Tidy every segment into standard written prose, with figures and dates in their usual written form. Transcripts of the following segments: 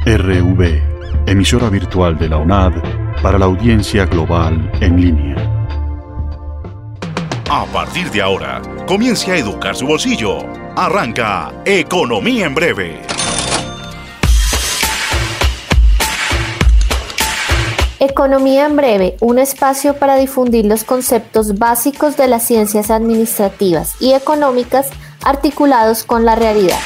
RV, emisora virtual de la UNAD para la audiencia global en línea. A partir de ahora, comience a educar su bolsillo. Arranca Economía en Breve. Economía en Breve, un espacio para difundir los conceptos básicos de las ciencias administrativas y económicas articulados con la realidad.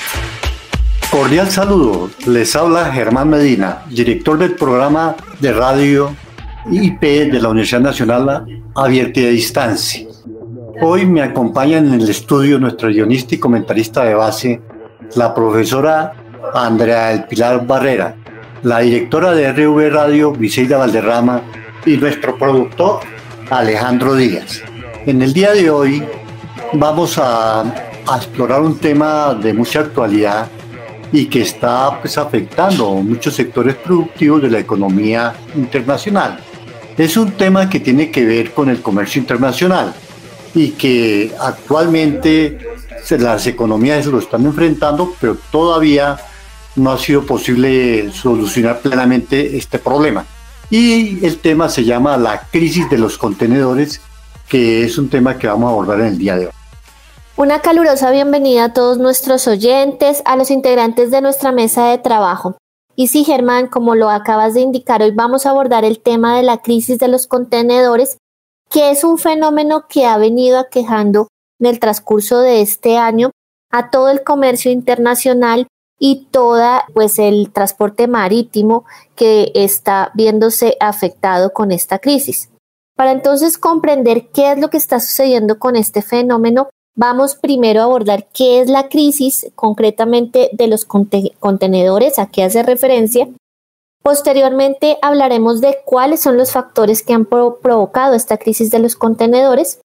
Cordial saludo, les habla Germán Medina, director del programa de radio IP de la Universidad Nacional Abierta y a Distancia. Hoy me acompaña en el estudio nuestra guionista y comentarista de base, la profesora Andrea del Pilar Barrera, la directora de RV Radio, Briseida Valderrama, y nuestro productor, Alejandro Díaz. En el día de hoy vamos a explorar un tema de mucha actualidad y que está afectando muchos sectores productivos de la economía internacional. Es un tema que tiene que ver con el comercio internacional y que actualmente las economías lo están enfrentando, pero todavía no ha sido posible solucionar plenamente este problema. Y el tema se llama la crisis de los contenedores, que es un tema que vamos a abordar en el día de hoy. Una calurosa bienvenida a todos nuestros oyentes, a los integrantes de nuestra mesa de trabajo. Y sí, Germán, como lo acabas de indicar, hoy vamos a abordar el tema de la crisis de los contenedores, que es un fenómeno que ha venido aquejando en el transcurso de este año a todo el comercio internacional y todo el transporte marítimo que está viéndose afectado con esta crisis. Para entonces comprender qué es lo que está sucediendo con este fenómeno, vamos primero a abordar qué es la crisis concretamente de los contenedores, a qué hace referencia. Posteriormente hablaremos de cuáles son los factores que han provocado esta crisis de los contenedores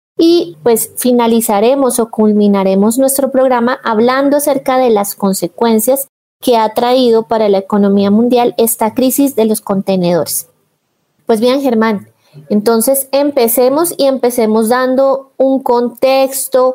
y pues finalizaremos o culminaremos nuestro programa hablando acerca de las consecuencias que ha traído para la economía mundial esta crisis de los contenedores. Pues bien, Germán, entonces empecemos dando un contexto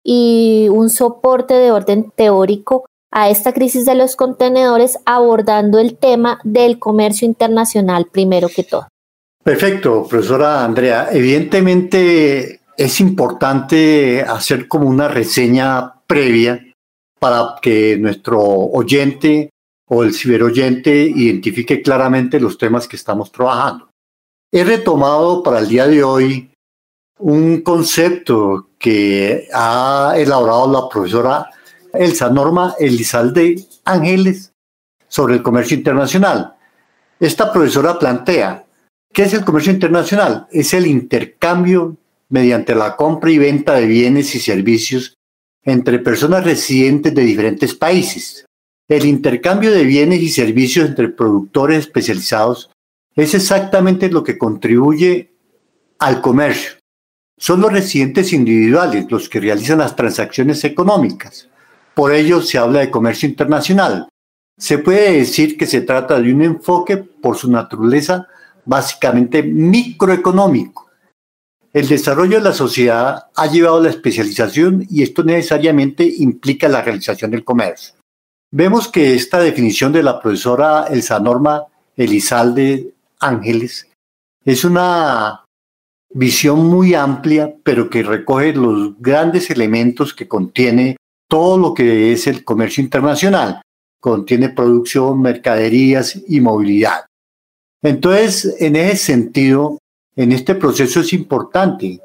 y un soporte de orden teórico a esta crisis de los contenedores, abordando el tema del comercio internacional primero que todo. Perfecto, profesora Andrea. Evidentemente es importante hacer como una reseña previa para que nuestro oyente o el ciberoyente identifique claramente los temas que estamos trabajando. He retomado para el día de hoy un concepto que ha elaborado la profesora Elsa Norma Elizalde Ángeles sobre el comercio internacional. Esta profesora plantea, ¿qué es el comercio internacional? Es el intercambio mediante la compra y venta de bienes y servicios entre personas residentes de diferentes países. El intercambio de bienes y servicios entre productores especializados es exactamente lo que contribuye al comercio. Son los residentes individuales los que realizan las transacciones económicas. Por ello se habla de comercio internacional. Se puede decir que se trata de un enfoque por su naturaleza básicamente microeconómico. El desarrollo de la sociedad ha llevado a la especialización y esto necesariamente implica la realización del comercio. Vemos que esta definición de la profesora Elsa Norma Elizalde Ángeles es una visión muy amplia, pero que recoge los grandes elementos que contiene todo lo que es el comercio internacional. Contiene producción, mercaderías y movilidad. Entonces, en ese sentido, en este proceso es importante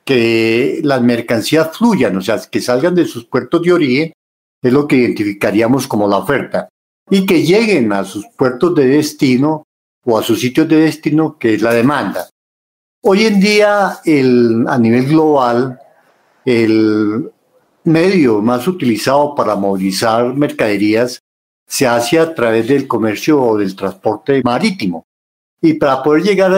que las mercancías fluyan, o sea, que salgan de sus puertos de origen, es lo que identificaríamos como la oferta, y que lleguen a sus puertos de destino o a sus sitios de destino, que es la demanda. Hoy en día, a nivel global, el medio más utilizado para movilizar mercaderías se hace a través del comercio o del transporte marítimo. Y para poder llegar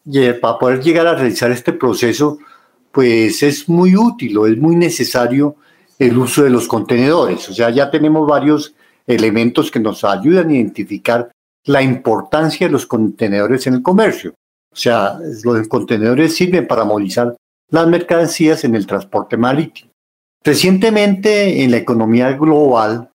a realizar este proceso, pues es muy útil o es muy necesario el uso de los contenedores. O sea, ya tenemos varios elementos que nos ayudan a identificar la importancia de los contenedores en el comercio. O sea, los contenedores sirven para movilizar las mercancías en el transporte marítimo. Recientemente, en la economía global,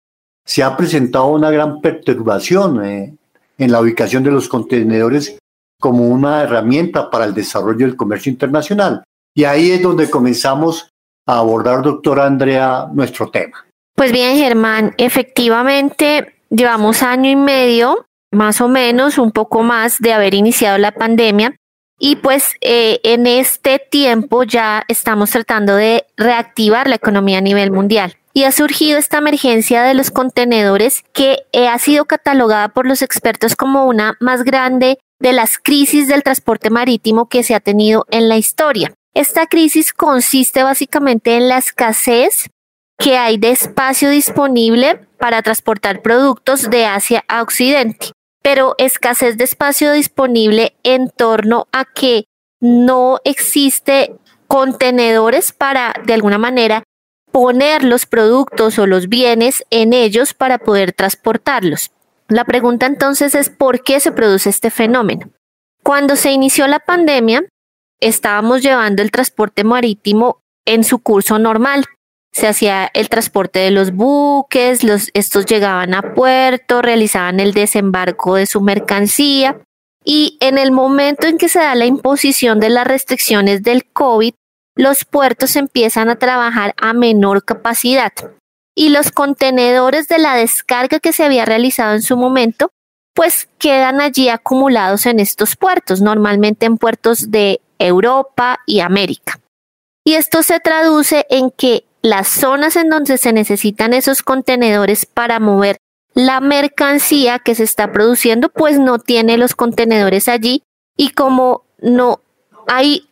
se ha presentado una gran perturbación en la ubicación de los contenedores como una herramienta para el desarrollo del comercio internacional. Y ahí es donde comenzamos a abordar, doctora Andrea, nuestro tema. Pues bien, Germán, efectivamente llevamos 1 año y medio, más o menos, un poco más de haber iniciado la pandemia. Y pues en este tiempo ya estamos tratando de reactivar la economía a nivel mundial. Y ha surgido esta emergencia de los contenedores que ha sido catalogada por los expertos como una más grande de las crisis del transporte marítimo que se ha tenido en la historia. Esta crisis consiste básicamente en la escasez que hay de espacio disponible para transportar productos de Asia a Occidente, pero escasez de espacio disponible en torno a que no existe contenedores para, de alguna manera, poner los productos o los bienes en ellos para poder transportarlos. La pregunta entonces es ¿por qué se produce este fenómeno? Cuando se inició la pandemia, estábamos llevando el transporte marítimo en su curso normal. Se hacía el transporte de los buques, estos llegaban a puerto, realizaban el desembarco de su mercancía y en el momento en que se da la imposición de las restricciones del COVID, los puertos empiezan a trabajar a menor capacidad y los contenedores de la descarga que se había realizado en su momento, pues quedan allí acumulados en estos puertos, normalmente en puertos de Europa y América. Y esto se traduce en que las zonas en donde se necesitan esos contenedores para mover la mercancía que se está produciendo, pues no tiene los contenedores allí y como no hay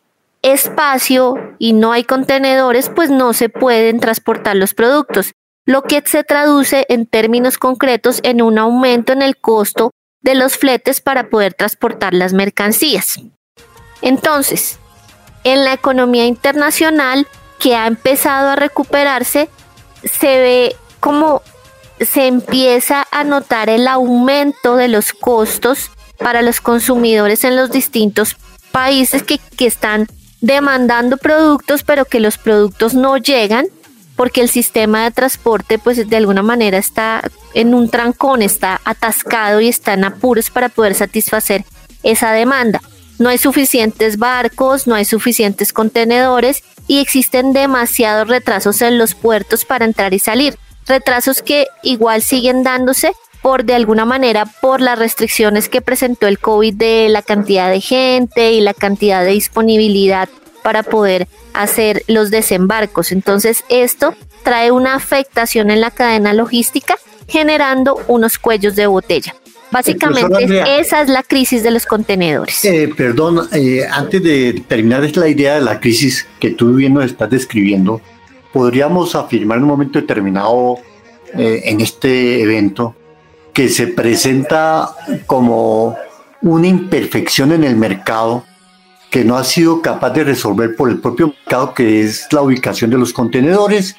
espacio y no hay contenedores, pues no se pueden transportar los productos, lo que se traduce en términos concretos en un aumento en el costo de los fletes para poder transportar las mercancías. Entonces, en la economía internacional que ha empezado a recuperarse, se ve como se empieza a notar el aumento de los costos para los consumidores en los distintos países que están demandando productos, pero que los productos no llegan porque el sistema de transporte pues de alguna manera está en un trancón, está atascado y está en apuros para poder satisfacer esa demanda. No hay suficientes barcos, no hay suficientes contenedores y existen demasiados retrasos en los puertos para entrar y salir. Retrasos que igual siguen dándose de alguna manera por las restricciones que presentó el COVID de la cantidad de gente y la cantidad de disponibilidad para poder hacer los desembarcos. Entonces esto trae una afectación en la cadena logística generando unos cuellos de botella. Básicamente esa es la crisis de los contenedores. Antes de terminar la idea de la crisis que tú bien nos estás describiendo, podríamos afirmar en un momento determinado en este evento que se presenta como una imperfección en el mercado que no ha sido capaz de resolver por el propio mercado, que es la ubicación de los contenedores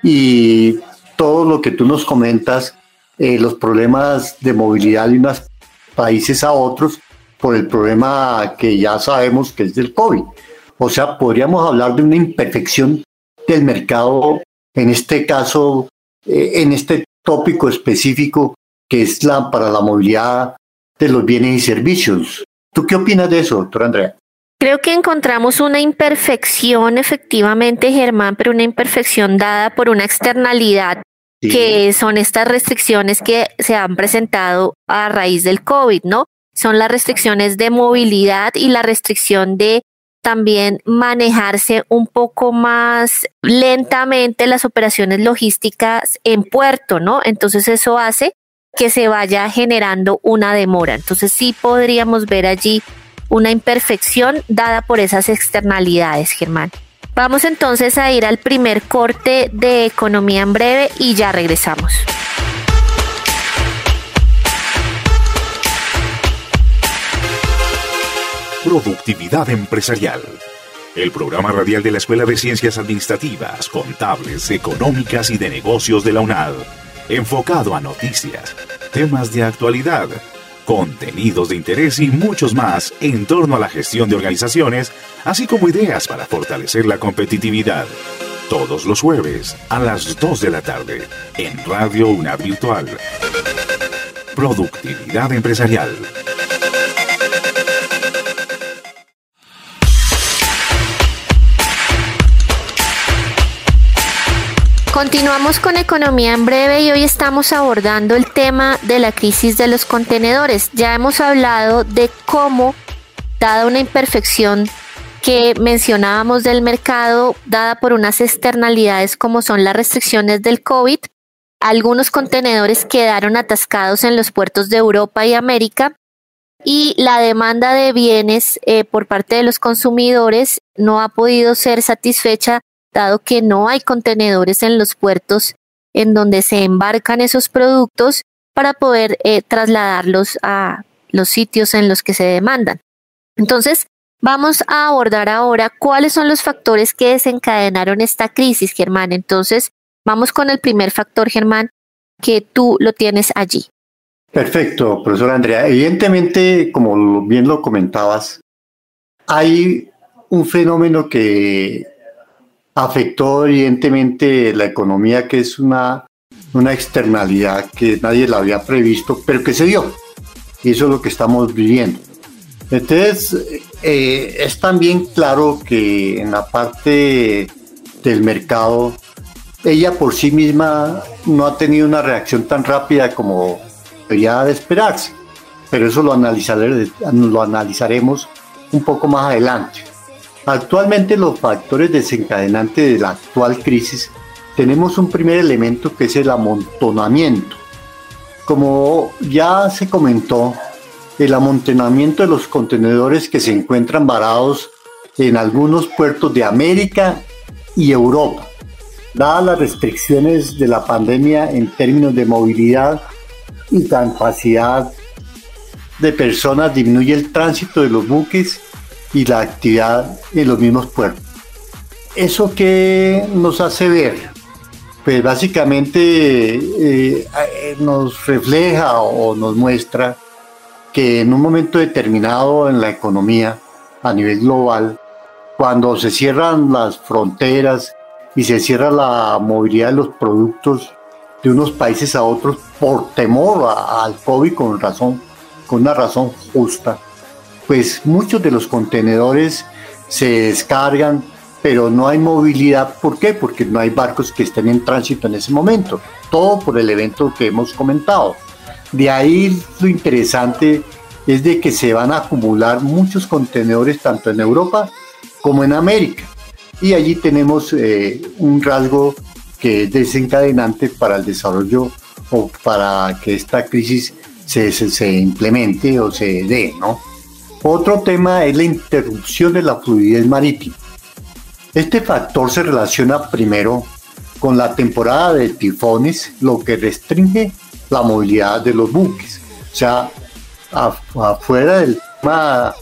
y todo lo que tú nos comentas, los problemas de movilidad de unos países a otros por el problema que ya sabemos que es del COVID. O sea, podríamos hablar de una imperfección del mercado, en este caso, en este tópico específico que es para la movilidad de los bienes y servicios. ¿Tú qué opinas de eso, doctora Andrea? Creo que encontramos una imperfección, efectivamente, Germán, pero una imperfección dada por una externalidad, sí, que son estas restricciones que se han presentado a raíz del COVID, ¿no? Son las restricciones de movilidad y la restricción de también manejarse un poco más lentamente las operaciones logísticas en puerto, ¿no? Entonces eso hace que se vaya generando una demora. Entonces sí podríamos ver allí una imperfección dada por esas externalidades, Germán. Vamos entonces a ir al primer corte de Economía en Breve y ya regresamos. Productividad empresarial. El programa radial de la Escuela de Ciencias Administrativas, Contables, Económicas y de Negocios de la UNAD. Enfocado a noticias, temas de actualidad, contenidos de interés y muchos más en torno a la gestión de organizaciones, así como ideas para fortalecer la competitividad. Todos los jueves a las 2 de la tarde en Radio UNAD Virtual. Productividad empresarial. Continuamos con Economía en Breve y hoy estamos abordando el tema de la crisis de los contenedores. Ya hemos hablado de cómo, dada una imperfección que mencionábamos del mercado, dada por unas externalidades como son las restricciones del COVID, algunos contenedores quedaron atascados en los puertos de Europa y América y la demanda de bienes por parte de los consumidores no ha podido ser satisfecha, dado que no hay contenedores en los puertos en donde se embarcan esos productos para poder trasladarlos a los sitios en los que se demandan. Entonces, vamos a abordar ahora cuáles son los factores que desencadenaron esta crisis, Germán. Entonces, vamos con el primer factor, Germán, que tú lo tienes allí. Perfecto, profesora Andrea. Evidentemente, como bien lo comentabas, hay un fenómeno que afectó evidentemente la economía, que es una externalidad que nadie la había previsto, pero que se dio. Y eso es lo que estamos viviendo. Entonces, es también claro que en la parte del mercado, ella por sí misma no ha tenido una reacción tan rápida como debería de esperarse. Pero eso lo analizaremos un poco más adelante. Actualmente los factores desencadenantes de la actual crisis, tenemos un primer elemento que es el amontonamiento. Como ya se comentó, el amontonamiento de los contenedores que se encuentran varados en algunos puertos de América y Europa. Dadas las restricciones de la pandemia en términos de movilidad y capacidad de personas, disminuye el tránsito de los buques y la actividad en los mismos puertos. ¿Eso qué nos hace ver? Pues básicamente nos refleja o nos muestra que en un momento determinado en la economía a nivel global, cuando se cierran las fronteras y se cierra la movilidad de los productos de unos países a otros por temor al COVID, con una razón justa, pues muchos de los contenedores se descargan, pero no hay movilidad. ¿Por qué? Porque no hay barcos que estén en tránsito en ese momento. Todo por el evento que hemos comentado. De ahí lo interesante es de que se van a acumular muchos contenedores tanto en Europa como en América. Y allí tenemos un rasgo que es desencadenante para el desarrollo o para que esta crisis se implemente o se dé, ¿no? Otro tema es la interrupción de la fluidez marítima. Este factor se relaciona primero con la temporada de tifones, lo que restringe la movilidad de los buques. O sea, afuera del tema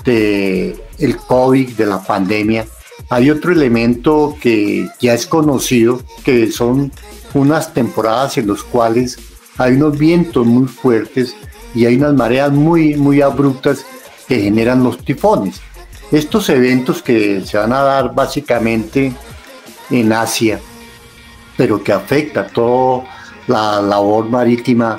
del COVID, de la pandemia, hay otro elemento que ya es conocido, que son unas temporadas en las cuales hay unos vientos muy fuertes y hay unas mareas muy, muy abruptas que generan los tifones. Estos eventos que se van a dar básicamente en Asia, pero que afecta toda la labor marítima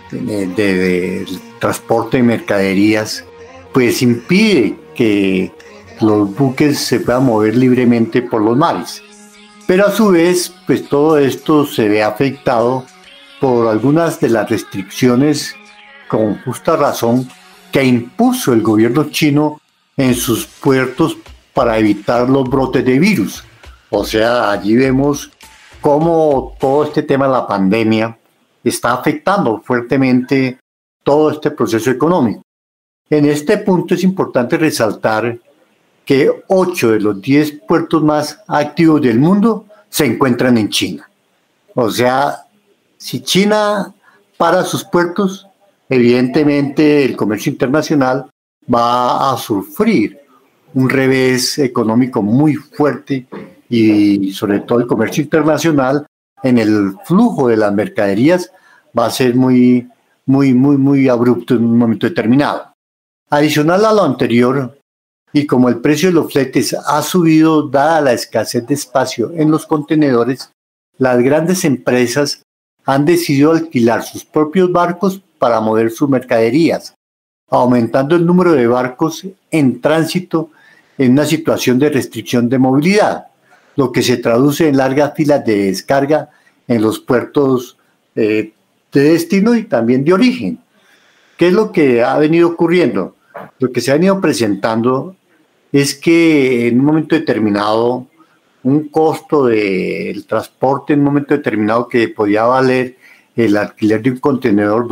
de transporte de mercaderías, pues impide que los buques se puedan mover libremente por los mares. Pero a su vez, pues todo esto se ve afectado por algunas de las restricciones, con justa razón, que impuso el gobierno chino en sus puertos para evitar los brotes de virus. O sea, allí vemos cómo todo este tema de la pandemia está afectando fuertemente todo este proceso económico. En este punto es importante resaltar que 8 de los 10 puertos más activos del mundo se encuentran en China. O sea, si China para sus puertos, evidentemente el comercio internacional va a sufrir un revés económico muy fuerte, y sobre todo el comercio internacional en el flujo de las mercaderías va a ser muy abrupto en un momento determinado. Adicional a lo anterior, y como el precio de los fletes ha subido dada la escasez de espacio en los contenedores, las grandes empresas han decidido alquilar sus propios barcos para mover sus mercaderías, aumentando el número de barcos en tránsito en una situación de restricción de movilidad, lo que se traduce en largas filas de descarga en los puertos de destino y también de origen. ¿Qué es lo que ha venido ocurriendo? Lo que se ha venido presentando es que en un momento determinado, un costo del transporte en un momento determinado que podía valer el alquiler de un contenedor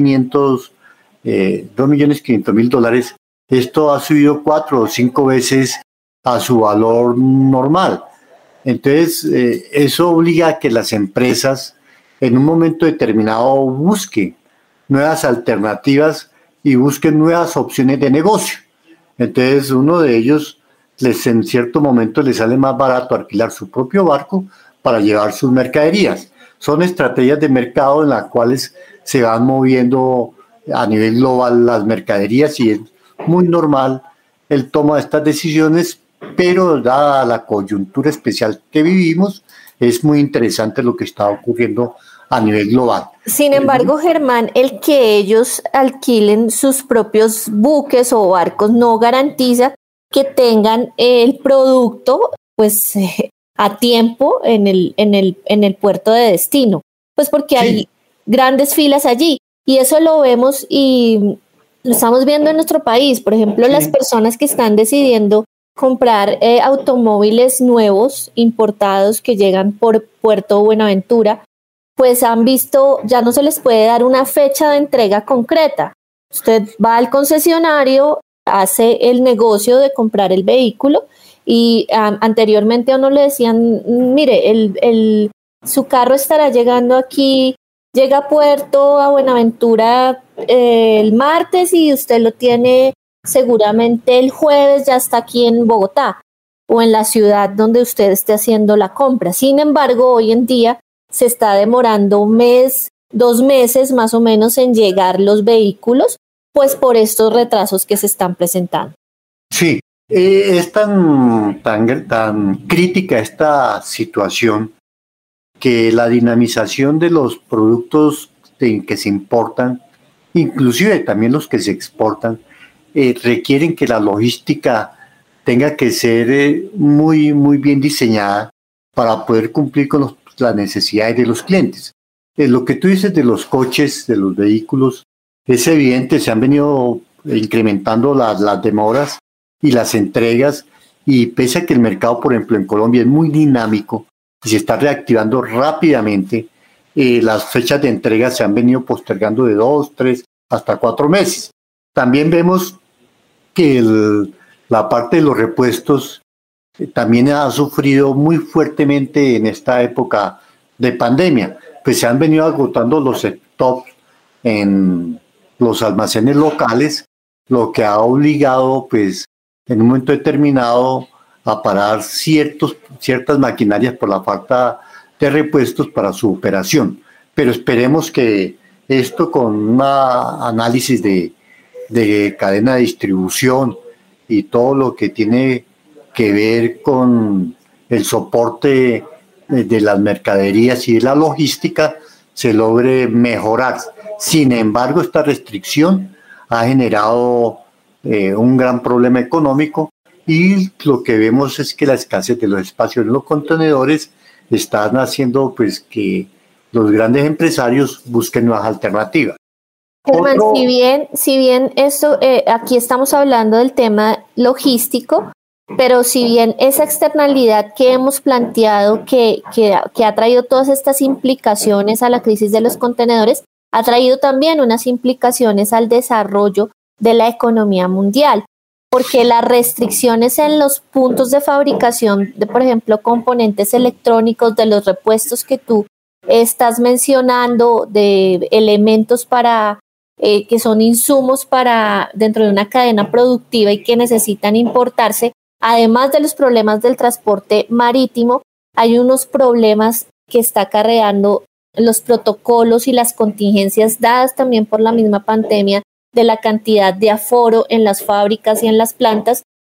$2.500.000, esto ha subido 4 o 5 veces a su valor normal. Entonces, eso obliga a que las empresas en un momento determinado busquen nuevas alternativas y busquen nuevas opciones de negocio. Entonces, uno de ellos, en cierto momento les sale más barato alquilar su propio barco para llevar sus mercaderías. Son estrategias de mercado en las cuales se van moviendo a nivel global las mercaderías y es muy normal el toma de estas decisiones, pero dada la coyuntura especial que vivimos, es muy interesante lo que está ocurriendo a nivel global. Sin embargo, Germán, el que ellos alquilen sus propios buques o barcos no garantiza que tengan el producto pues a tiempo en el puerto de destino, pues porque hay grandes filas allí y eso lo vemos y lo estamos viendo en nuestro país. Por ejemplo, las personas que están decidiendo comprar automóviles nuevos importados que llegan por Puerto Buenaventura, pues han visto, ya no se les puede dar una fecha de entrega concreta. Usted va al concesionario, hace el negocio de comprar el vehículo y anteriormente a uno le decían, mire, su carro estará llegando aquí, llega a Puerto, a Buenaventura el martes y usted lo tiene seguramente el jueves, ya está aquí en Bogotá o en la ciudad donde usted esté haciendo la compra. Sin embargo, hoy en día se está demorando 2 meses más o menos en llegar los vehículos, pues por estos retrasos que se están presentando. Sí, es tan crítica esta situación que la dinamización de los productos que se importan, inclusive también los que se exportan, requieren que la logística tenga que ser muy, muy bien diseñada para poder cumplir con las necesidades de los clientes. Lo que tú dices de los coches, de los vehículos, es evidente, se han venido incrementando las demoras y las entregas, y pese a que el mercado, por ejemplo, en Colombia es muy dinámico y se está reactivando rápidamente, las fechas de entrega se han venido postergando de 2, 3, hasta 4 meses. También vemos que la parte de los repuestos también ha sufrido muy fuertemente en esta época de pandemia, pues se han venido agotando los stocks en los almacenes locales, lo que ha obligado pues en un momento determinado a parar ciertas maquinarias por la falta de repuestos para su operación. Pero esperemos que esto, con un análisis de cadena de distribución y todo lo que tiene que ver con el soporte de las mercaderías y de la logística, se logre mejorar. Sin embargo, esta restricción ha generado un gran problema económico, y lo que vemos es que la escasez de los espacios en los contenedores están haciendo pues que los grandes empresarios busquen nuevas alternativas. Germán, si bien esto, aquí estamos hablando del tema logístico, pero si bien esa externalidad que hemos planteado que ha traído todas estas implicaciones a la crisis de los contenedores, ha traído también unas implicaciones al desarrollo de la economía mundial, porque las restricciones en los puntos de fabricación de, por ejemplo, componentes electrónicos, de los repuestos que tú estás mencionando, de elementos para que son insumos para dentro de una cadena productiva y que necesitan importarse, además de los problemas del transporte marítimo, hay unos problemas que está acarreando los protocolos y las contingencias dadas también por la misma pandemia, de la cantidad de aforo en las fábricas y en las plantas,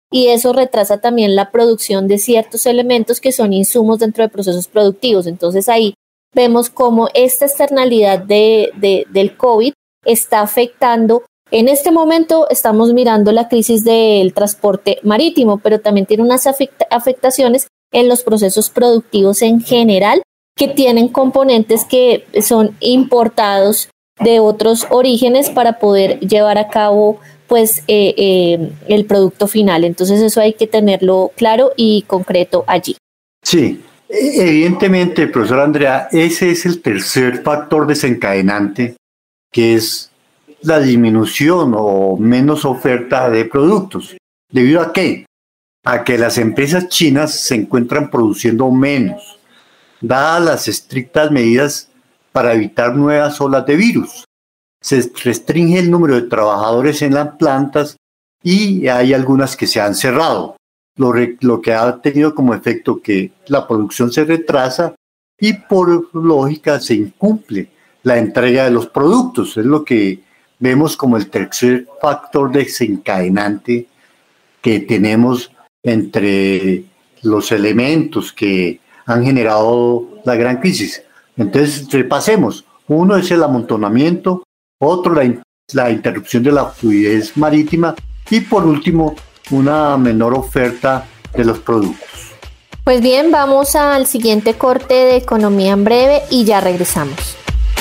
y eso retrasa también la producción de ciertos elementos que son insumos dentro de procesos productivos. Entonces ahí vemos cómo esta externalidad del COVID está afectando. En este momento estamos mirando la crisis del transporte marítimo, pero también tiene unas afectaciones en los procesos productivos en general, que tienen componentes que son importados de otros orígenes para poder llevar a cabo pues el producto final. Entonces eso hay que tenerlo claro y concreto allí. Sí, evidentemente, profesor Andrea, ese es el tercer factor desencadenante, que es la disminución o menos oferta de productos. ¿Debido a qué? A que las empresas chinas se encuentran produciendo menos, dadas las estrictas medidas para evitar nuevas olas de virus. Se restringe el número de trabajadores en las plantas y hay algunas que se han cerrado, lo que ha tenido como efecto que la producción se retrasa y por lógica se incumple la entrega de los productos. Es lo que vemos como el tercer factor desencadenante que tenemos entre los elementos que han generado la gran crisis. Entonces, repasemos. Uno es el amontonamiento, otro la interrupción de la fluidez marítima y por último, una menor oferta de los productos. Pues bien, vamos al siguiente corte de Economía en Breve y ya regresamos.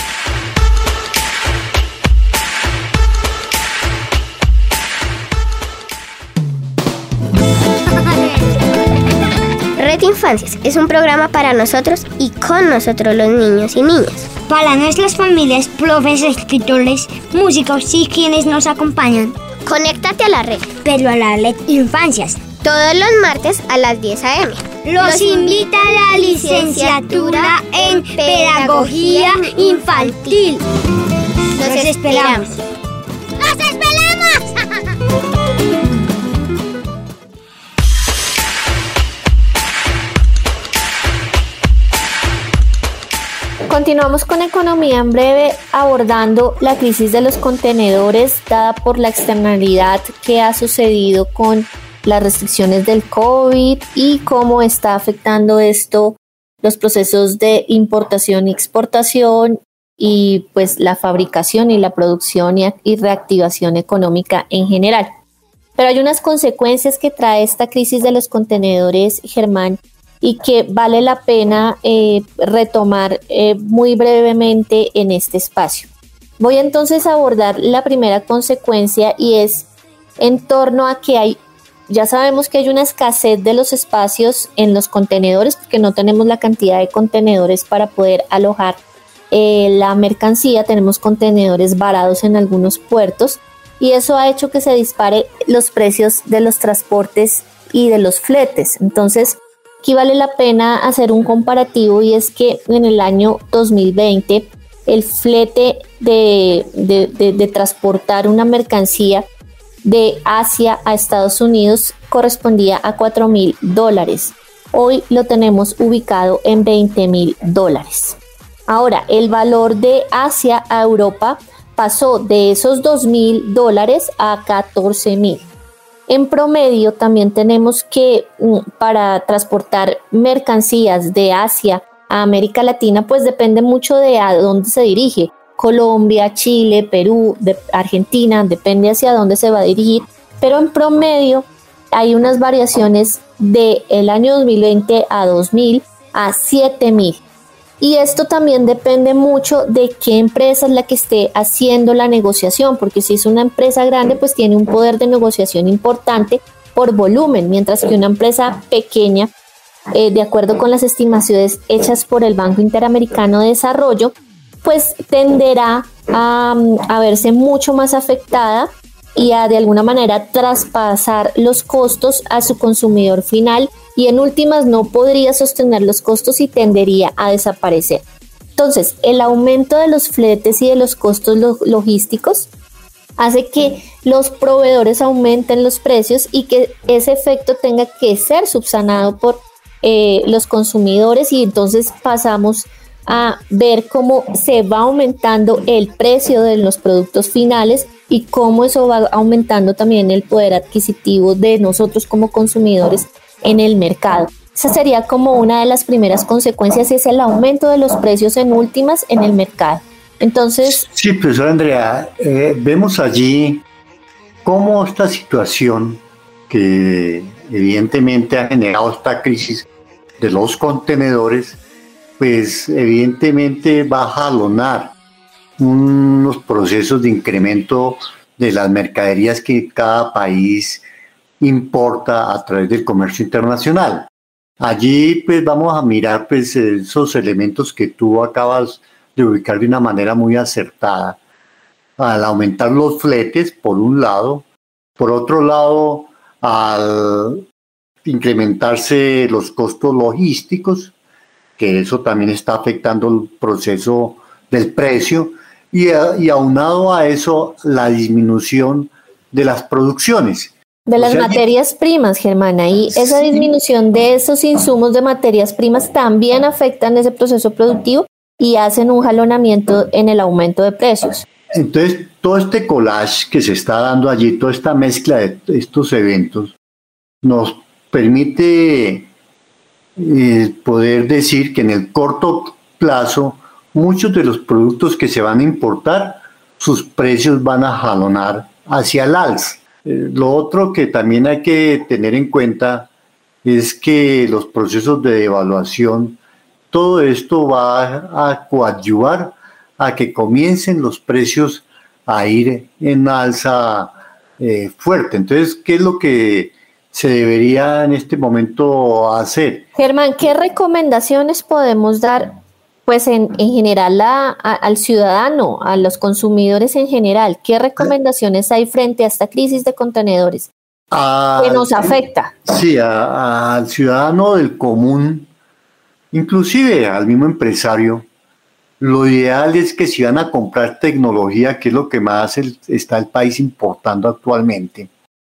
Red Infancias es un programa para nosotros y con nosotros los niños y niñas. Para nuestras familias, profes, escritores, músicos y quienes nos acompañan. Conéctate a la red, pero a la Red Infancias. Todos los martes a las 10 a.m. Los invita a la licenciatura en Pedagogía Infantil. Los esperamos. ¡Los esperamos! Continuamos con Economía en Breve, abordando la crisis de los contenedores dada por la externalidad que ha sucedido con las restricciones del COVID y cómo está afectando esto los procesos de importación y exportación y pues la fabricación y la producción y reactivación económica en general. Pero hay unas consecuencias que trae esta crisis de los contenedores, Germán, y que vale la pena retomar muy brevemente en este espacio. Voy entonces a abordar la primera consecuencia y es en torno a que ya sabemos que hay una escasez de los espacios en los contenedores porque no tenemos la cantidad de contenedores para poder alojar la mercancía. Tenemos contenedores varados en algunos puertos y eso ha hecho que se dispare los precios de los transportes y de los fletes. Entonces, aquí vale la pena hacer un comparativo y es que en el año 2020 el flete de transportar una mercancía de Asia a Estados Unidos correspondía a $4,000. Hoy lo tenemos ubicado en $20,000. Ahora, el valor de Asia a Europa pasó de esos $2,000 a $14,000. En promedio también tenemos que para transportar mercancías de Asia a América Latina, pues depende mucho de a dónde se dirige. Colombia, Chile, Perú, Argentina, depende hacia dónde se va a dirigir, pero en promedio hay unas variaciones del año 2020 a 2000 a 7,000. Y esto también depende mucho de qué empresa es la que esté haciendo la negociación, porque si es una empresa grande, pues tiene un poder de negociación importante por volumen, mientras que una empresa pequeña, de acuerdo con las estimaciones hechas por el Banco Interamericano de Desarrollo, pues tenderá a verse mucho más afectada y a de alguna manera traspasar los costos a su consumidor final y en últimas no podría sostener los costos y tendería a desaparecer. Entonces, el aumento de los fletes y de los costos logísticos hace que los proveedores aumenten los precios y que ese efecto tenga que ser subsanado por los consumidores y entonces pasamos a ver cómo se va aumentando el precio de los productos finales y cómo eso va aumentando también el poder adquisitivo de nosotros como consumidores en el mercado. Esa sería como una de las primeras consecuencias, es el aumento de los precios en últimas en el mercado. Entonces... Sí, profesora Andrea, vemos allí cómo esta situación que evidentemente ha generado esta crisis de los contenedores, pues evidentemente va a jalonar unos procesos de incremento de las mercaderías que cada país importa a través del comercio internacional. Allí pues vamos a mirar pues esos elementos que tú acabas de ubicar de una manera muy acertada. Al aumentar los fletes, por un lado, por otro lado, al incrementarse los costos logísticos, que eso también está afectando el proceso del precio, y aunado a eso la disminución de las producciones. De las materias primas, Germán, y esa disminución de esos insumos de materias primas también afectan ese proceso productivo y hacen un jalonamiento en el aumento de precios. Entonces, todo este collage que se está dando allí, toda esta mezcla de estos eventos, nos permite poder decir que en el corto plazo, muchos de los productos que se van a importar, sus precios van a jalonar hacia el alza. Lo otro que también hay que tener en cuenta es que los procesos de devaluación, todo esto va a coadyuvar a que comiencen los precios a ir en alza fuerte. Entonces, ¿qué es lo que se debería en este momento hacer? Germán, ¿qué recomendaciones podemos dar pues en general al ciudadano, a los consumidores en general? ¿Qué recomendaciones hay frente a esta crisis de contenedores que nos afecta? Sí, al ciudadano del común, inclusive al mismo empresario, lo ideal es que si van a comprar tecnología, que es lo que más está el país importando actualmente,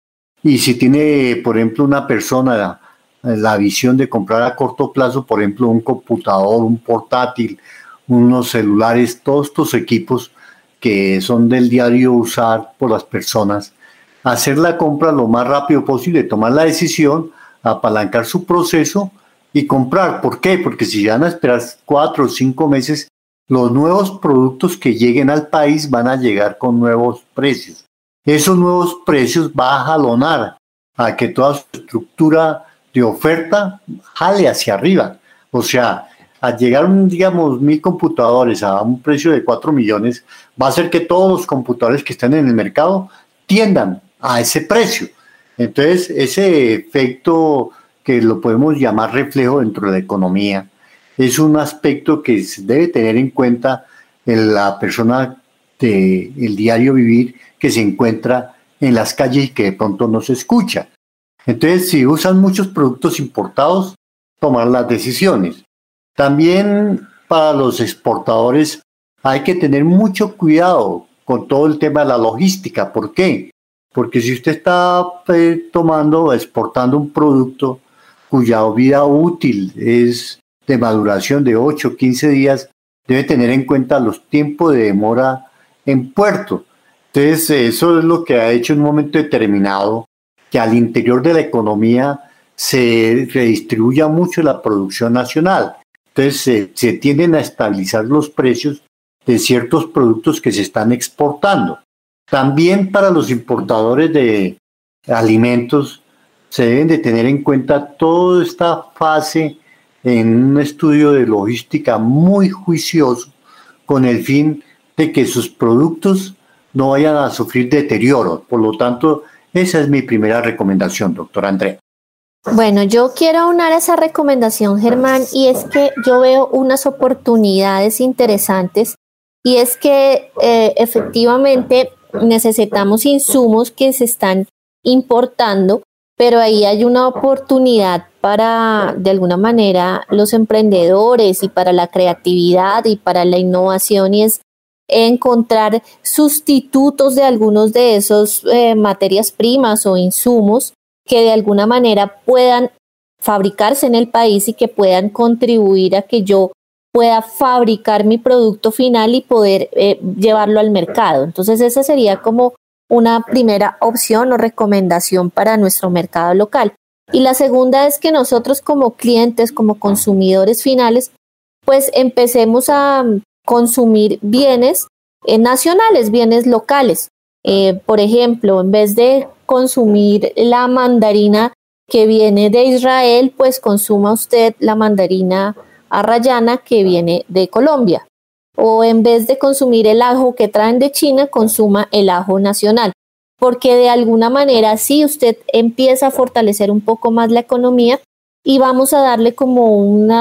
y si tiene, por ejemplo, una persona la visión de comprar a corto plazo, por ejemplo, un computador, un portátil, unos celulares, todos estos equipos que son del diario usar por las personas, hacer la compra lo más rápido posible, tomar la decisión, apalancar su proceso y comprar. ¿Por qué? Porque si van a esperar 4 o 5 meses, los nuevos productos que lleguen al país van a llegar con nuevos precios. Esos nuevos precios van a jalonar a que toda su estructura de oferta jale hacia arriba. O sea, al llegar, digamos, 1,000 computadores a un precio de 4 millones, va a hacer que todos los computadores que están en el mercado tiendan a ese precio. Entonces, ese efecto que lo podemos llamar reflejo dentro de la economía es un aspecto que se debe tener en cuenta en la persona del diario vivir que se encuentra en las calles y que de pronto no se escucha. Entonces, si usan muchos productos importados, tomar las decisiones. También para los exportadores hay que tener mucho cuidado con todo el tema de la logística. ¿Por qué? Porque si usted está exportando un producto cuya vida útil es de maduración de 8 o 15 días, debe tener en cuenta los tiempos de demora en puerto. Entonces, eso es lo que ha hecho en un momento determinado que al interior de la economía se redistribuya mucho la producción nacional. Entonces se tienden a estabilizar los precios de ciertos productos que se están exportando. También para los importadores de alimentos se deben de tener en cuenta toda esta fase en un estudio de logística muy juicioso con el fin de que sus productos no vayan a sufrir deterioro. Por lo tanto, esa es mi primera recomendación, doctora Andrea. Bueno, yo quiero aunar esa recomendación, Germán, y es que yo veo unas oportunidades interesantes y es que efectivamente necesitamos insumos que se están importando, pero ahí hay una oportunidad para, de alguna manera, los emprendedores y para la creatividad y para la innovación, y es encontrar sustitutos de algunos de esos materias primas o insumos que de alguna manera puedan fabricarse en el país y que puedan contribuir a que yo pueda fabricar mi producto final y poder llevarlo al mercado. Entonces esa sería como una primera opción o recomendación para nuestro mercado local. Y la segunda es que nosotros como clientes, como consumidores finales, pues empecemos a consumir bienes nacionales, bienes locales. Por ejemplo, en vez de consumir la mandarina que viene de Israel, pues consuma usted la mandarina arrayana que viene de Colombia. O en vez de consumir el ajo que traen de China, consuma el ajo nacional. Porque de alguna manera sí usted empieza a fortalecer un poco más la economía y vamos a darle como un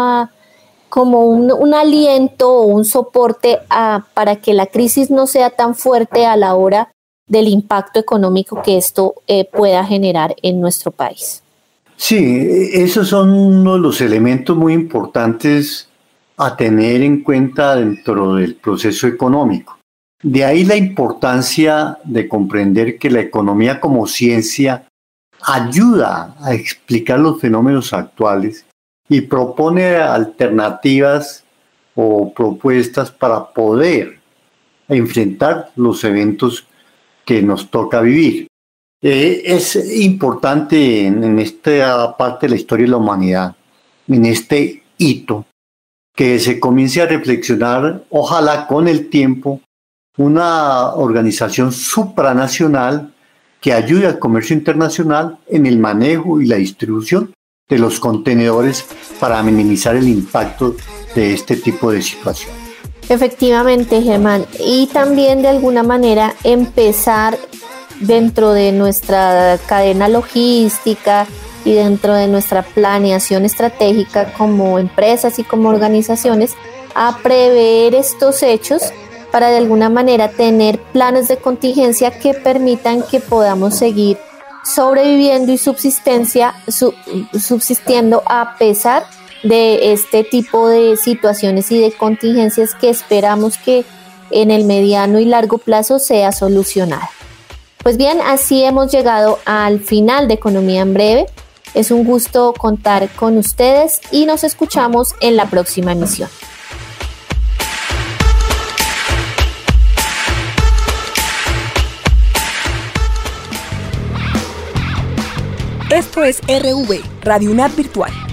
aliento o un soporte para que la crisis no sea tan fuerte a la hora del impacto económico que esto pueda generar en nuestro país. Sí, esos son uno de los elementos muy importantes a tener en cuenta dentro del proceso económico. De ahí la importancia de comprender que la economía como ciencia ayuda a explicar los fenómenos actuales y propone alternativas o propuestas para poder enfrentar los eventos que nos toca vivir. Es importante en esta parte de la historia de la humanidad, en este hito, que se comience a reflexionar, ojalá con el tiempo, una organización supranacional que ayude al comercio internacional en el manejo y la distribución de los contenedores para minimizar el impacto de este tipo de situación. Efectivamente, Germán, y también de alguna manera empezar dentro de nuestra cadena logística y dentro de nuestra planeación estratégica como empresas y como organizaciones a prever estos hechos para de alguna manera tener planes de contingencia que permitan que podamos seguir sobreviviendo y subsistiendo a pesar de este tipo de situaciones y de contingencias que esperamos que en el mediano y largo plazo sea solucionada. Pues bien, así hemos llegado al final de Economía en Breve. Es un gusto contar con ustedes y nos escuchamos en la próxima emisión. Esto es RV, Radio UNAD Virtual.